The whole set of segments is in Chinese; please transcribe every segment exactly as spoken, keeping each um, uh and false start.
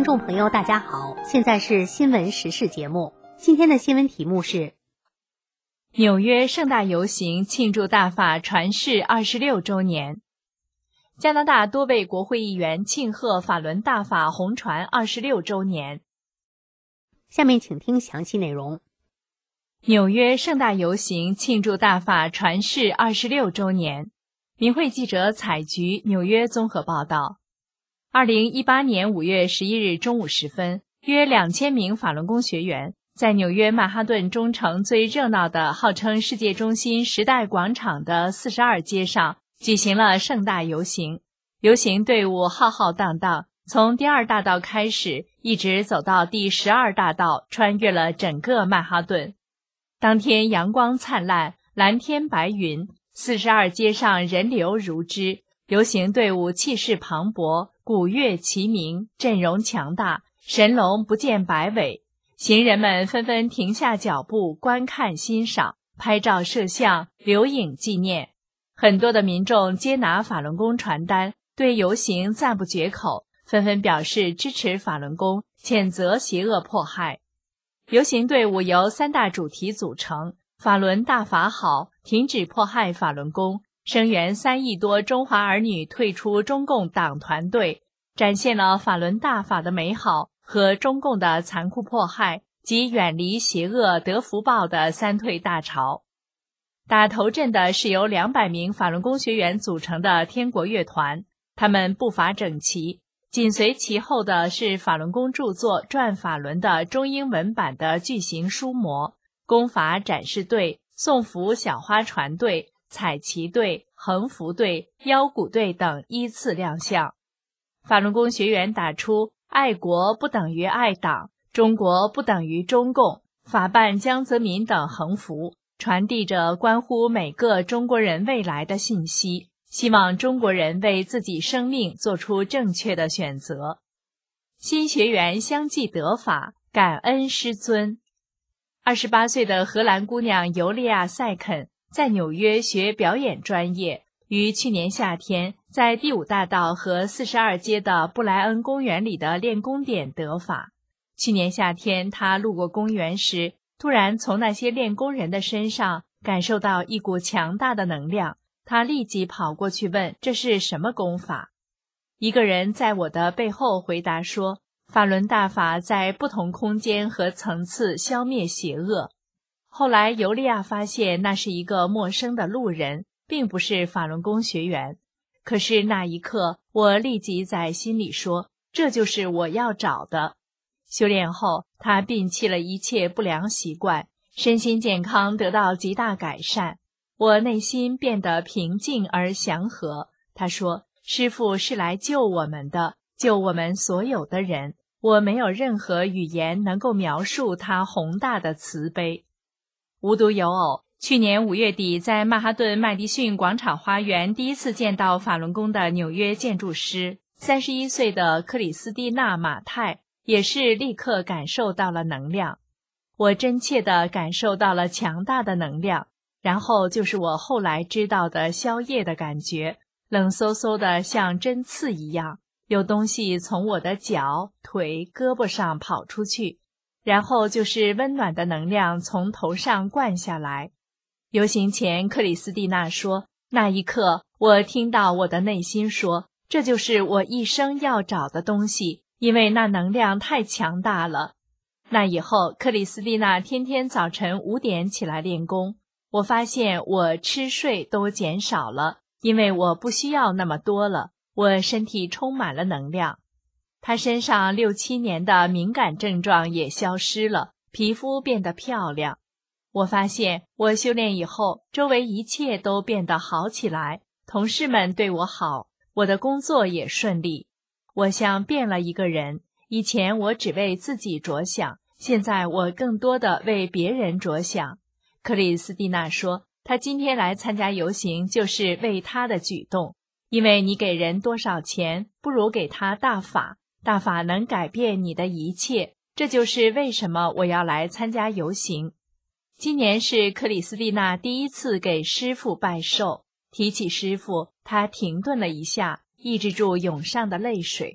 听众朋友大家好，现在是新闻时事节目。今天的新闻题目是纽约盛大游行庆祝大法传世二十六周年。加拿大多位国会议员庆贺法轮大法红传二十六周年。 下面请听详细内容。 纽约盛大游行庆祝大法传世二十六周年。民会记者采菊纽约综合报道。二零一八年五月十一日中午时分，约两千名法轮功学员在纽约曼哈顿中城最热闹的号称世界中心时代广场的四十二街上举行了盛大游行。游行队伍浩浩荡荡，从第二大道开始，一直走到第十二大道，穿越了整个曼哈顿。当天阳光灿烂，蓝天白云，四十二街上人流如织，游行队伍气势磅礴，鼓乐齐鸣，阵容强大，神龙不见百尾。行人们纷纷停下脚步，观看欣赏，拍照摄像，留影纪念。很多的民众接拿法轮功传单，对游行赞不绝口，纷纷表示支持法轮功，谴责邪恶迫害。游行队伍由三大主题组成：法轮大法好，停止迫害法轮功，声援三亿多中华儿女退出中共党团队，展现了法轮大法的美好和中共的残酷迫害及远离邪恶得福报的三退大潮。打头阵的是由两百名法轮功学员组成的天国乐团，他们步伐整齐，紧随其后的是法轮功著作《转法轮》的中英文版的巨型书模、功法展示队、送福小花船队、彩旗队、横幅队、腰鼓队等依次亮相。法轮功学员打出爱国不等于爱党，中国不等于中共，法办江泽民等横幅，传递着关乎每个中国人未来的信息，希望中国人为自己生命做出正确的选择。新学员相继得法，感恩师尊。二十八岁的荷兰姑娘尤利亚·塞肯在纽约学表演专业，于去年夏天在第五大道和四十二街的布莱恩公园里的练功点得法。去年夏天，她路过公园时，突然从那些练功人的身上感受到一股强大的能量，她立即跑过去问这是什么功法。一个人在我的背后回答说，法轮大法在不同空间和层次消灭邪恶。后来尤利亚发现那是一个陌生的路人，并不是法轮功学员。可是那一刻，我立即在心里说，这就是我要找的。修炼后，他摒弃了一切不良习惯，身心健康得到极大改善。我内心变得平静而祥和。他说，师父是来救我们的，救我们所有的人。我没有任何语言能够描述他宏大的慈悲。无独有偶，去年五月底在曼哈顿麦迪逊广场花园第一次见到法轮功的纽约建筑师三十一岁的克里斯蒂娜·马泰也是立刻感受到了能量。我真切地感受到了强大的能量，然后就是我后来知道的宵夜的感觉，冷飕飕的像针刺一样，有东西从我的脚、腿、胳膊上跑出去，然后就是温暖的能量从头上灌下来。游行前，克里斯蒂娜说，那一刻我听到我的内心说，这就是我一生要找的东西，因为那能量太强大了。那以后，克里斯蒂娜天天早晨五点起来练功。我发现我吃睡都减少了，因为我不需要那么多了，我身体充满了能量。她身上六七年的敏感症状也消失了，皮肤变得漂亮。我发现我修炼以后，周围一切都变得好起来，同事们对我好，我的工作也顺利。我像变了一个人，以前我只为自己着想，现在我更多的为别人着想。克里斯蒂娜说，她今天来参加游行就是为她的举动，因为你给人多少钱，不如给他大法，大法能改变你的一切，这就是为什么我要来参加游行。今年是克里斯蒂娜第一次给师父拜寿，提起师父，她停顿了一下，抑制住涌上的泪水。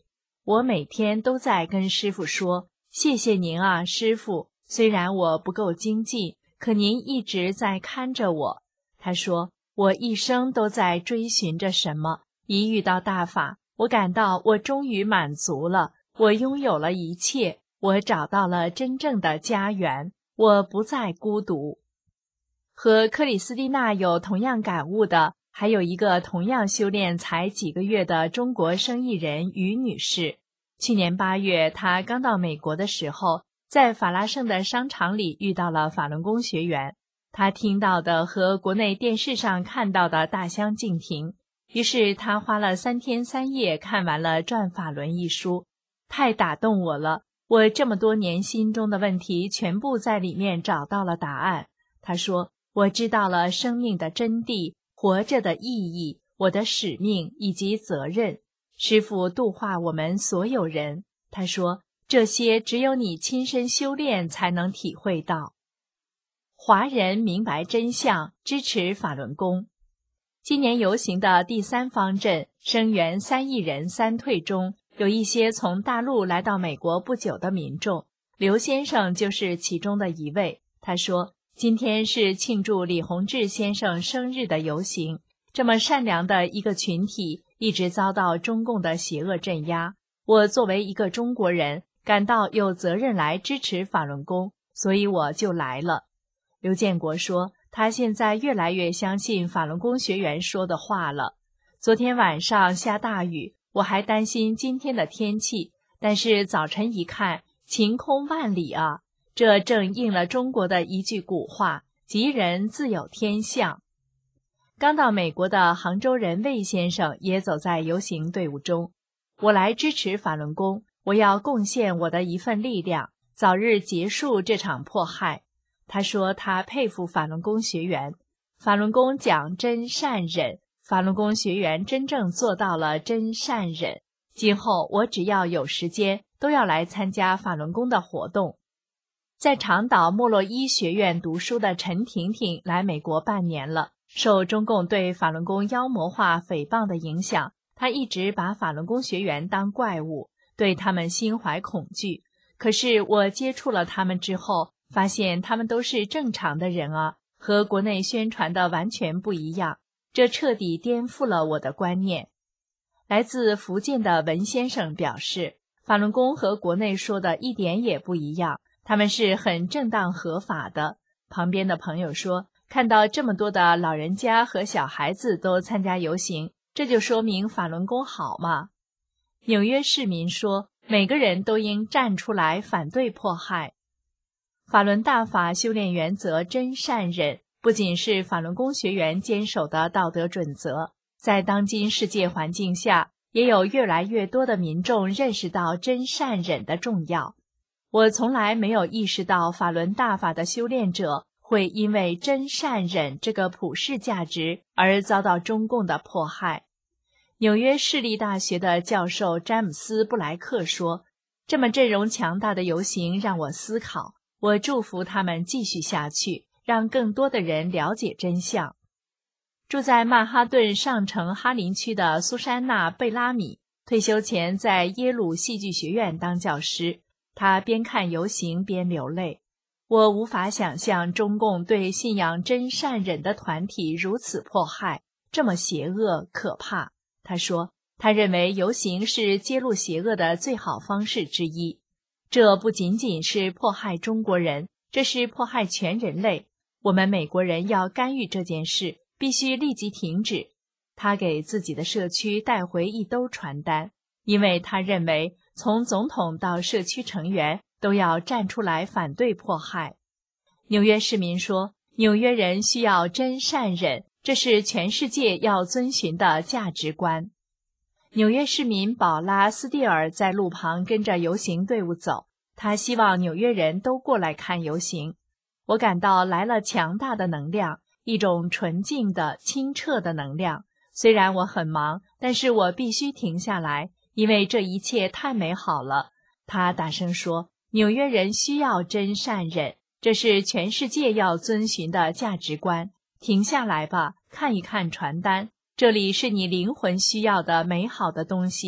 我每天都在跟师父说，谢谢您啊，师父，虽然我不够精进，可您一直在看着我。他说，我一生都在追寻着什么，一遇到大法，我感到我终于满足了，我拥有了一切，我找到了真正的家园，我不再孤独。和克里斯蒂娜有同样感悟的，还有一个同样修炼才几个月的中国生意人于女士。去年八月，她刚到美国的时候，在法拉盛的商场里遇到了法轮功学员。她听到的和国内电视上看到的大相径庭，于是她花了三天三夜看完了《转法轮》一书，太打动我了。我这么多年心中的问题全部在里面找到了答案。她说，我知道了生命的真谛，活着的意义，我的使命以及责任。师父度化我们所有人，他说，这些只有你亲身修炼才能体会到。华人明白真相，支持法轮功。今年游行的第三方阵声援三亿人三退中，有一些从大陆来到美国不久的民众，刘先生就是其中的一位。他说，今天是庆祝李洪志先生生日的游行，这么善良的一个群体一直遭到中共的邪恶镇压，我作为一个中国人感到有责任来支持法轮功，所以我就来了。刘建国说，他现在越来越相信法轮功学员说的话了。昨天晚上下大雨，我还担心今天的天气，但是早晨一看，晴空万里啊，这正应了中国的一句古话，吉人自有天相。刚到美国的杭州人魏先生也走在游行队伍中。我来支持法轮功，我要贡献我的一份力量，早日结束这场迫害。他说他佩服法轮功学员，法轮功讲真善忍，法轮功学员真正做到了真善忍。今后我只要有时间，都要来参加法轮功的活动。在长岛莫洛伊学院读书的陈婷婷来美国半年了，受中共对法轮功妖魔化诽谤的影响，她一直把法轮功学员当怪物，对他们心怀恐惧。可是我接触了他们之后，发现他们都是正常的人啊，和国内宣传的完全不一样，这彻底颠覆了我的观念。来自福建的文先生表示，法轮功和国内说的一点也不一样，他们是很正当合法的。旁边的朋友说，看到这么多的老人家和小孩子都参加游行，这就说明法轮功好嘛。纽约市民说，每个人都应站出来反对迫害。法轮大法修炼原则真善忍，不仅是法轮功学员坚守的道德准则，在当今世界环境下，也有越来越多的民众认识到真善忍的重要。我从来没有意识到法轮大法的修炼者会因为真善忍这个普世价值而遭到中共的迫害。纽约市立大学的教授詹姆斯·布莱克说，这么阵容强大的游行让我思考，我祝福他们继续下去，让更多的人了解真相。住在曼哈顿上城哈林区的苏珊娜·贝拉米，退休前在耶鲁戏剧学院当教师，她边看游行边流泪。我无法想象中共对信仰真善忍的团体如此迫害，这么邪恶可怕。他说，他认为游行是揭露邪恶的最好方式之一。这不仅仅是迫害中国人，这是迫害全人类。我们美国人要干预这件事，必须立即停止。他给自己的社区带回一兜传单，因为他认为从总统到社区成员都要站出来反对迫害。纽约市民说，纽约人需要真善忍，这是全世界要遵循的价值观。纽约市民宝拉·斯蒂尔在路旁跟着游行队伍走，他希望纽约人都过来看游行。我感到来了强大的能量，一种纯净的、清澈的能量。虽然我很忙，但是我必须停下来，因为这一切太美好了。他大声说，纽约人需要真善忍，这是全世界要遵循的价值观。停下来吧，看一看传单，这里是你灵魂需要的美好的东西。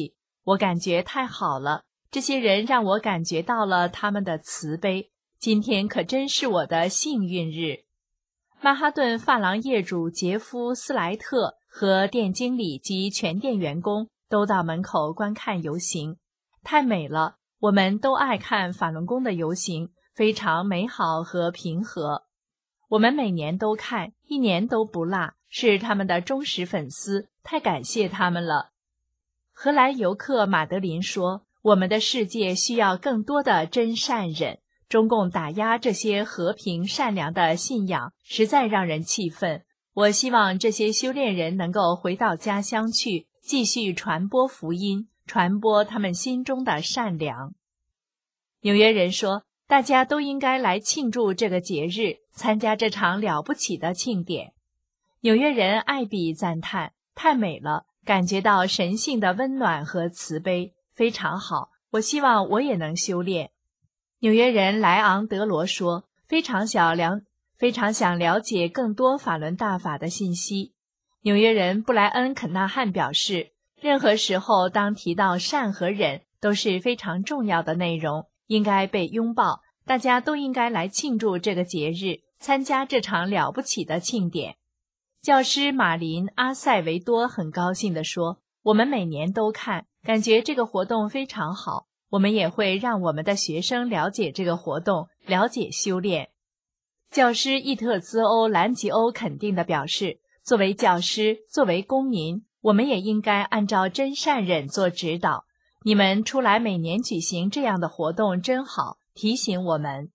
我感觉太好了，这些人让我感觉到了他们的慈悲，今天可真是我的幸运日。曼哈顿发廊业主杰夫·斯莱特和店经理及全店员工都到门口观看游行，太美了，我们都爱看法轮功的游行，非常美好和平和。我们每年都看，一年都不落，是他们的忠实粉丝，太感谢他们了。荷兰游客马德琳说，我们的世界需要更多的真善忍，中共打压这些和平善良的信仰，实在让人气愤。我希望这些修炼人能够回到家乡去，继续传播福音，传播他们心中的善良。纽约人说，大家都应该来庆祝这个节日，参加这场了不起的庆典。纽约人艾比赞叹，太美了，感觉到神性的温暖和慈悲，非常好，我希望我也能修炼。纽约人莱昂德罗说，非常想了非常想了解更多法轮大法的信息。纽约人布莱恩肯纳汉表示，任何时候当提到善和忍都是非常重要的内容，应该被拥抱，大家都应该来庆祝这个节日，参加这场了不起的庆典。教师马林·阿塞维多很高兴地说，我们每年都看，感觉这个活动非常好，我们也会让我们的学生了解这个活动，了解修炼。教师伊特兹欧·兰吉欧肯定地表示，作为教师，作为公民，我们也应该按照真善忍做指导。你们出来每年举行这样的活动真好，提醒我们。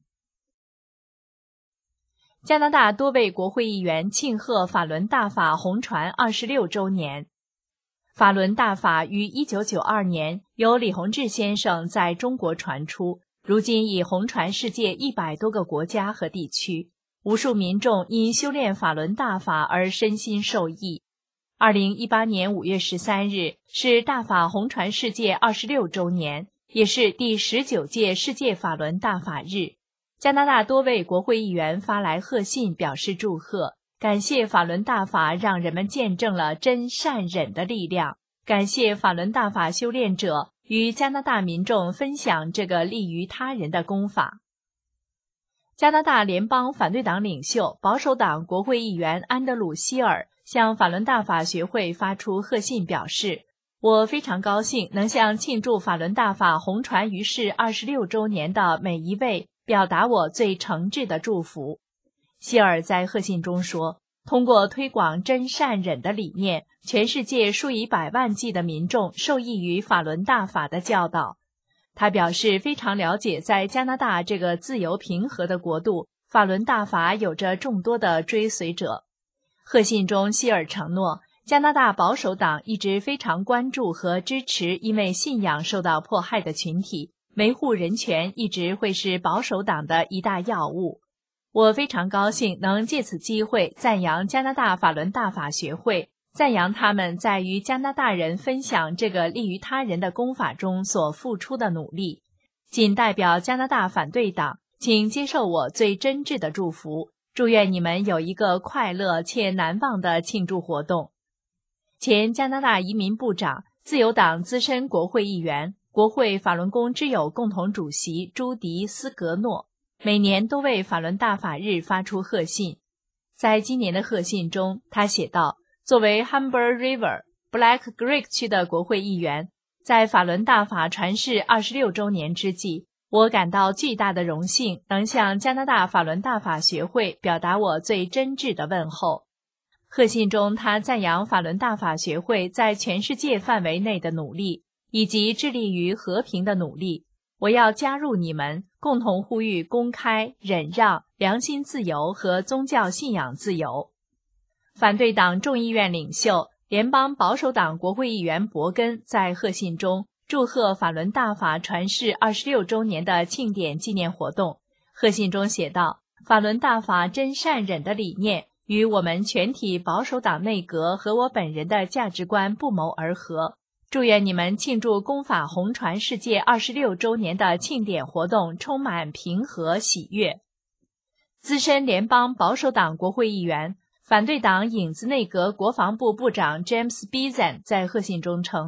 加拿大多位国会议员庆贺法轮大法红传二十六周年。法轮大法于一九九二年由李洪志先生在中国传出，如今已红传世界一百多个国家和地区，无数民众因修炼法轮大法而身心受益。二零一八年五月十三日是大法红传世界二十六周年，也是第十九届世界法轮大法日。加拿大多位国会议员发来贺信表示祝贺，感谢法轮大法让人们见证了真善忍的力量，感谢法轮大法修炼者与加拿大民众分享这个利于他人的功法。加拿大联邦反对党领袖、保守党国会议员安德鲁·希尔向法轮大法学会发出贺信表示，我非常高兴能向庆祝法轮大法红传于世二十六周年的每一位表达我最诚挚的祝福。希尔在贺信中说，通过推广真善忍的理念，全世界数以百万计的民众受益于法轮大法的教导。他表示非常了解在加拿大这个自由平和的国度，法轮大法有着众多的追随者。贺信中，希尔承诺，加拿大保守党一直非常关注和支持因为信仰受到迫害的群体，维护人权一直会是保守党的一大要务。我非常高兴能借此机会赞扬加拿大法轮大法学会，赞扬他们在与加拿大人分享这个利于他人的功法中所付出的努力。仅代表加拿大反对党，请接受我最真挚的祝福，祝愿你们有一个快乐且难忘的庆祝活动。前加拿大移民部长、自由党资深国会议员、国会法轮功之友共同主席朱迪斯格诺每年都为法轮大法日发出贺信。在今年的贺信中，他写道，作为 Humber River、Black Creek 区的国会议员，在法轮大法传世二十六周年之际，我感到巨大的荣幸，能向加拿大法轮大法学会表达我最真挚的问候。贺信中，他赞扬法轮大法学会在全世界范围内的努力，以及致力于和平的努力。我要加入你们，共同呼吁公开、忍让、良心自由和宗教信仰自由。反对党众议院领袖、联邦保守党国会议员伯根在贺信中祝贺法轮大法传世二十六周年的庆典纪念活动。贺信中写道，法轮大法真善忍的理念与我们全体保守党内阁和我本人的价值观不谋而合。祝愿你们庆祝功法红传世界二十六周年的庆典活动充满平和喜悦。资深联邦保守党国会议员、反对党影子内阁国防部部长 James Bezan 在贺信中称，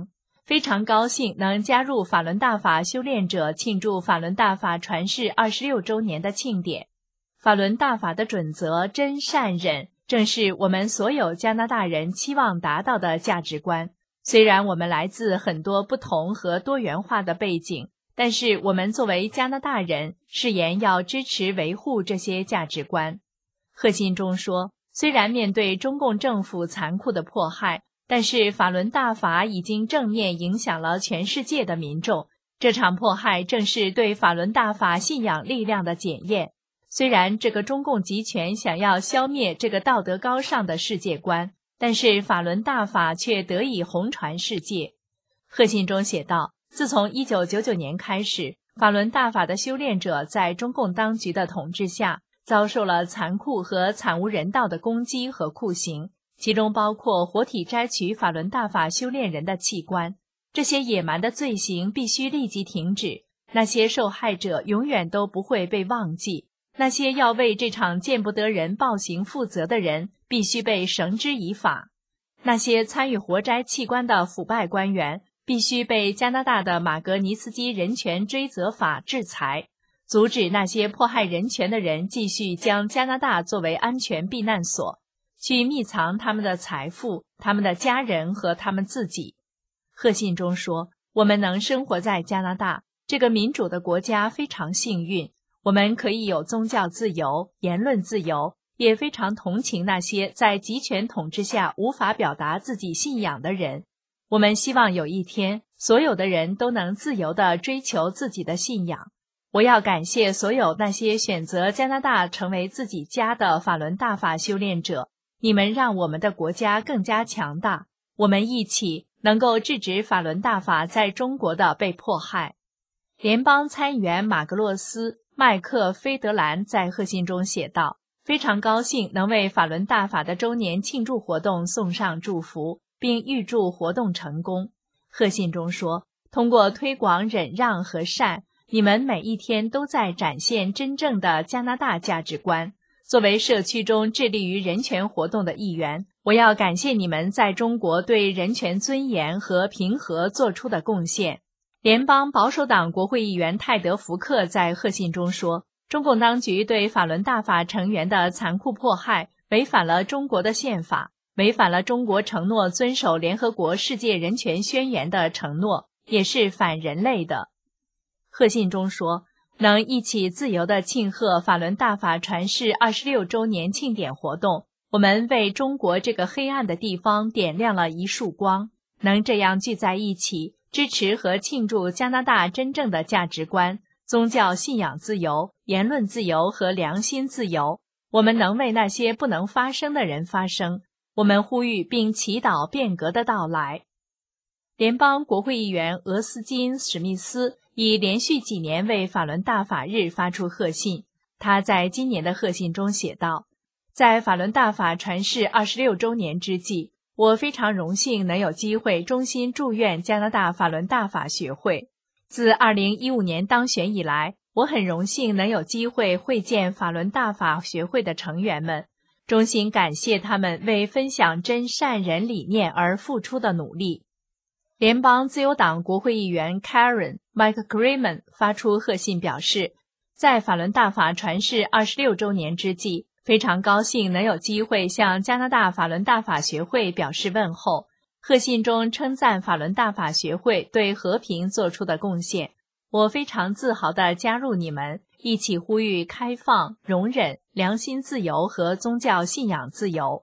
非常高兴能加入法轮大法修炼者庆祝法轮大法传世二十六周年的庆典。法轮大法的准则真善忍，正是我们所有加拿大人期望达到的价值观。虽然我们来自很多不同和多元化的背景，但是我们作为加拿大人，誓言要支持维护这些价值观。贺信中说，虽然面对中共政府残酷的迫害，但是法轮大法已经正面影响了全世界的民众。这场迫害正是对法轮大法信仰力量的检验。虽然这个中共集权想要消灭这个道德高尚的世界观，但是法轮大法却得以红传世界。贺信中写道，自从一九九九年开始，法轮大法的修炼者在中共当局的统治下，遭受了残酷和惨无人道的攻击和酷刑，其中包括活体摘取法轮大法修炼人的器官。这些野蛮的罪行必须立即停止，那些受害者永远都不会被忘记。那些要为这场见不得人暴行负责的人必须被绳之以法。那些参与活摘器官的腐败官员必须被加拿大的马格尼茨基人权追责法制裁。阻止那些迫害人权的人继续将加拿大作为安全避难所，去密藏他们的财富、他们的家人和他们自己。贺信中说，我们能生活在加拿大这个民主的国家非常幸运，我们可以有宗教自由、言论自由，也非常同情那些在集权统治下无法表达自己信仰的人。我们希望有一天，所有的人都能自由地追求自己的信仰。我要感谢所有那些选择加拿大成为自己家的法轮大法修炼者，你们让我们的国家更加强大，我们一起能够制止法轮大法在中国的被迫害。联邦参议员马格洛斯·麦克菲德兰在贺信中写道，非常高兴能为法轮大法的周年庆祝活动送上祝福，并预祝活动成功。贺信中说，通过推广忍让和善，你们每一天都在展现真正的加拿大价值观。作为社区中致力于人权活动的一员，我要感谢你们在中国对人权尊严和平和做出的贡献。联邦保守党国会议员泰德·福克在贺信中说，中共当局对法轮大法成员的残酷迫害违反了中国的宪法，违反了中国承诺遵守联合国世界人权宣言的承诺，也是反人类的。贺信中说，能一起自由地庆贺法轮大法传世二十六周年庆典活动，我们为中国这个黑暗的地方点亮了一束光。能这样聚在一起，支持和庆祝加拿大真正的价值观，宗教信仰自由、言论自由和良心自由。我们能为那些不能发声的人发声，我们呼吁并祈祷变革的到来。联邦国会议员俄斯金·史密斯已连续几年为法轮大法日发出贺信。他在今年的贺信中写道，在法轮大法传世二十六周年之际，我非常荣幸能有机会衷心祝愿加拿大法轮大法学会。自二零一五年当选以来，我很荣幸能有机会会见法轮大法学会的成员们，衷心感谢他们为分享真善人理念而付出的努力。联邦自由党国会议员 Karen McCrimmon 发出贺信表示，在法轮大法传世二十六周年之际，非常高兴能有机会向加拿大法轮大法学会表示问候。贺信中称赞法轮大法学会对和平做出的贡献，我非常自豪地加入你们，一起呼吁开放、容忍、良心自由和宗教信仰自由。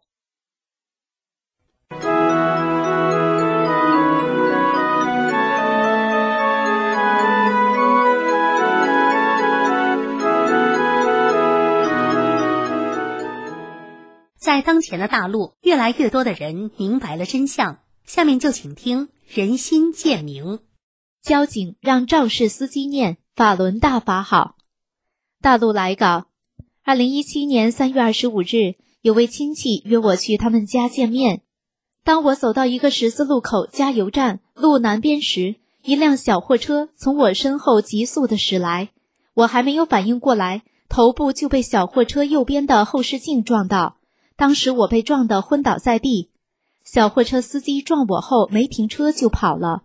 在当前的大陆，越来越多的人明白了真相。下面就请听人心渐明。 交警让肇事司机念法轮大法好。大陆来稿，二零一七年三月二十五日，有位亲戚约我去他们家见面。当我走到一个十字路口加油站路南边时，一辆小货车从我身后急速地驶来，我还没有反应过来，头部就被小货车右边的后视镜撞到。当时我被撞得昏倒在地，小货车司机撞我后没停车就跑了。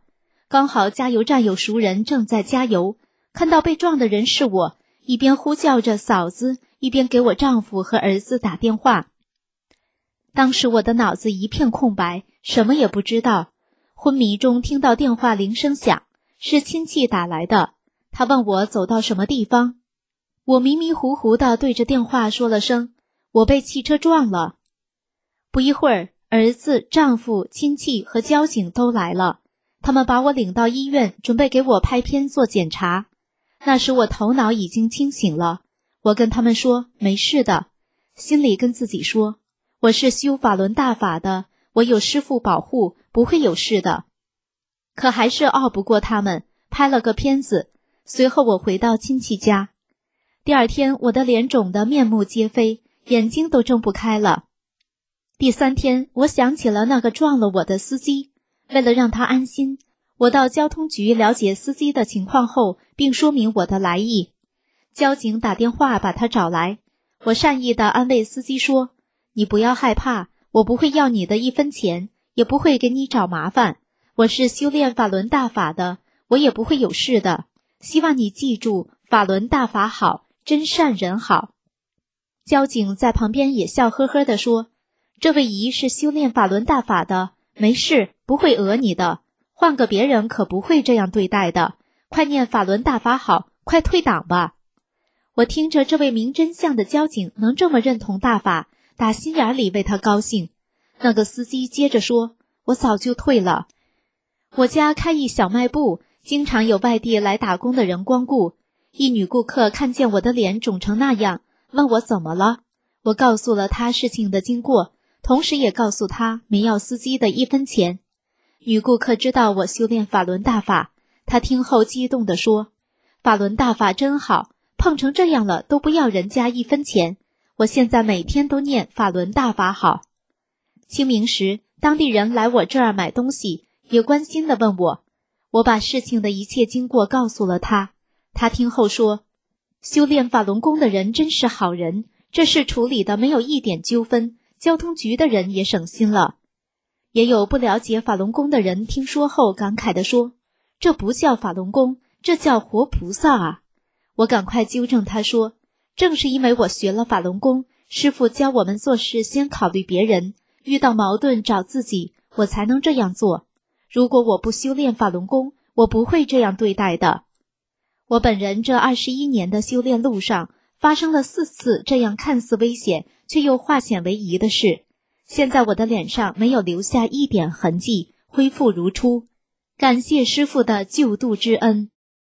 刚好加油站有熟人正在加油，看到被撞的人是我，一边呼叫着嫂子，一边给我丈夫和儿子打电话。当时我的脑子一片空白，什么也不知道。昏迷中听到电话铃声响，是亲戚打来的，他问我走到什么地方。我迷迷糊糊地对着电话说了声，我被汽车撞了。不一会儿，儿子、丈夫、亲戚和交警都来了，他们把我领到医院，准备给我拍片做检查。那时我头脑已经清醒了，我跟他们说没事的，心里跟自己说，我是修法轮大法的，我有师父保护，不会有事的。可还是拗不过他们，拍了个片子。随后我回到亲戚家，第二天我的脸肿得面目皆非，眼睛都睁不开了。第三天，我想起了那个撞了我的司机，为了让他安心，我到交通局了解司机的情况后，并说明我的来意。交警打电话把他找来，我善意地安慰司机说，你不要害怕，我不会要你的一分钱，也不会给你找麻烦，我是修炼法轮大法的，我也不会有事的，希望你记住，法轮大法好，真善人好。交警在旁边也笑呵呵地说，这位姨是修炼法轮大法的，没事，不会讹你的，换个别人可不会这样对待的，快念法轮大法好，快退党吧。我听着这位明真相的交警能这么认同大法，打心眼里为他高兴。那个司机接着说，我早就退了，我家开一小卖部，经常有外地来打工的人光顾，一女顾客看见我的脸肿成那样，问我怎么了。我告诉了她事情的经过，同时也告诉她没要司机的一分钱。女顾客知道我修炼法轮大法，她听后激动地说，法轮大法真好，碰成这样了都不要人家一分钱，我现在每天都念法轮大法好。清明时，当地人来我这儿买东西，也关心地问我，我把事情的一切经过告诉了他。他听后说，修炼法轮功的人真是好人，这事处理的没有一点纠纷，交通局的人也省心了。也有不了解法轮功的人听说后感慨地说，这不叫法轮功，这叫活菩萨啊。我赶快纠正他说，正是因为我学了法轮功，师父教我们做事先考虑别人，遇到矛盾找自己，我才能这样做。如果我不修炼法轮功，我不会这样对待的。我本人这二十一年的修炼路上，发生了四次这样看似危险却又化险为夷的事，现在我的脸上没有留下一点痕迹，恢复如初，感谢师父的救度之恩。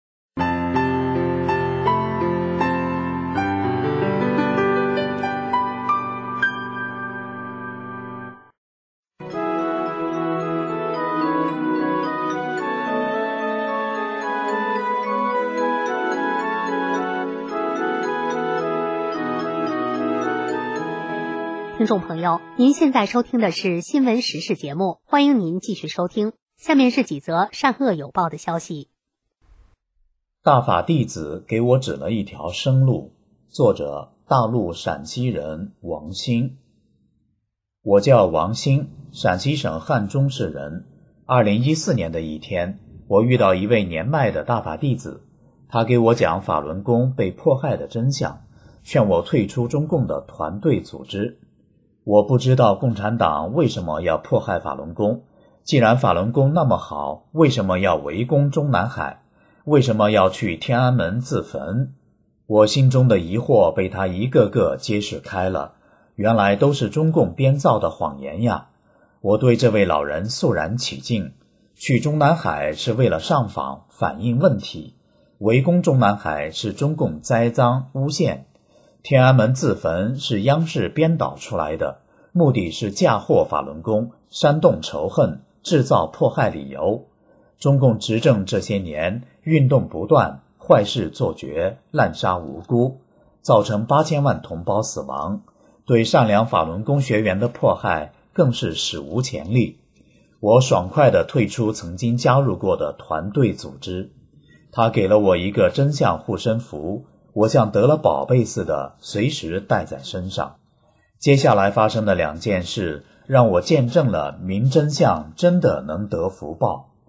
听众朋友，您现在收听的是新闻时事节目，欢迎您继续收听。下面是几则善恶有报的消息。 大法弟子给我指了一条生路。作者：大陆陕西人王兴。我叫王兴，陕西省汉中市人。二零一四年的一天，我遇到一位年迈的大法弟子，他给我讲法轮功被迫害的真相，劝我退出中共的团队组织。我不知道共产党为什么要迫害法轮功，既然法轮功那么好，为什么要围攻中南海？为什么要去天安门自焚？我心中的疑惑被他一个个揭示开了，原来都是中共编造的谎言呀！我对这位老人肃然起敬，去中南海是为了上访反映问题，围攻中南海是中共栽赃诬陷，天安门自焚是央视编导出来的，目的是嫁祸法轮功，煽动仇恨，制造迫害理由。中共执政这些年，运动不断，坏事做绝，滥杀无辜，造成八千万同胞死亡，对善良法轮功学员的迫害更是史无前例。我爽快地退出曾经加入过的团队组织。他给了我一个真相护身符，我像得了宝贝似的随时带在身上。接下来发生的两件事让我见证了明真相真的能得福报。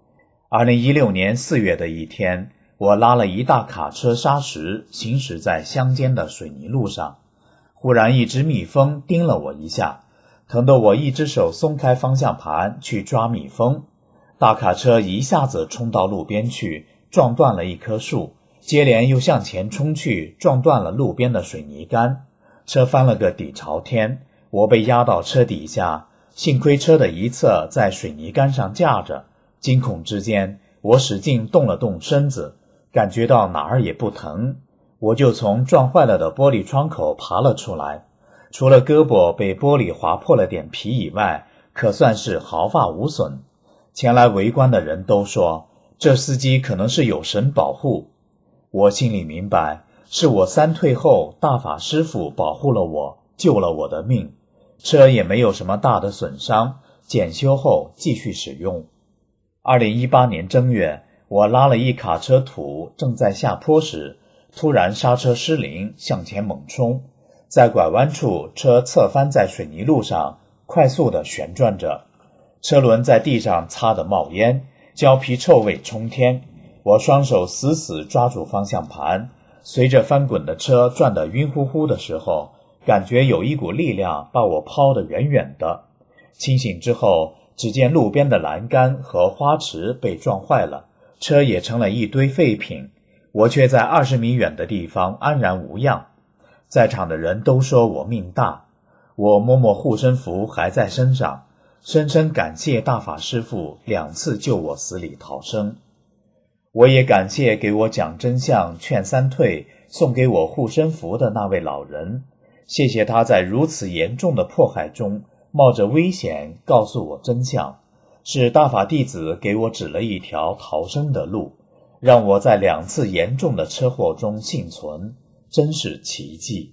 二零一六年四月的一天，我拉了一大卡车砂石，行驶在乡间的水泥路上，忽然一只蜜蜂叮了我一下，疼得我一只手松开方向盘去抓蜜蜂，大卡车一下子冲到路边去，撞断了一棵树，接连又向前冲去，撞断了路边的水泥杆，车翻了个底朝天，我被压到车底下，幸亏车的一侧在水泥杆上架着，惊恐之间，我使劲动了动身子，感觉到哪儿也不疼，我就从撞坏了的玻璃窗口爬了出来，除了胳膊被玻璃划破了点皮以外，可算是毫发无损。前来围观的人都说，这司机可能是有神保护。我心里明白，是我三退后，大法师父保护了我，救了我的命。车也没有什么大的损伤，检修后继续使用。二零一八年正月，我拉了一卡车土，正在下坡时，突然刹车失灵，向前猛冲，在拐弯处，车侧翻在水泥路上，快速地旋转着，车轮在地上擦得冒烟，胶皮臭味冲天。我双手死死抓住方向盘，随着翻滚的车转得晕乎乎的时候，感觉有一股力量把我抛得远远的。清醒之后，只见路边的栏杆和花池被撞坏了，车也成了一堆废品，我却在二十米远的地方安然无恙。在场的人都说我命大，我摸摸护身符还在身上，深深感谢大法师父两次救我死里逃生。我也感谢给我讲真相、劝三退、送给我护身符的那位老人，谢谢他在如此严重的迫害中冒着危险告诉我真相，是大法弟子给我指了一条逃生的路，让我在两次严重的车祸中幸存，真是奇迹。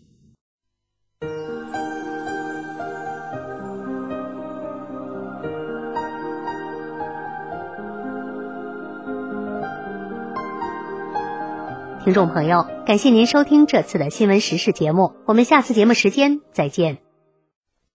听众朋友，感谢您收听这次的新闻时事节目，我们下次节目时间再见。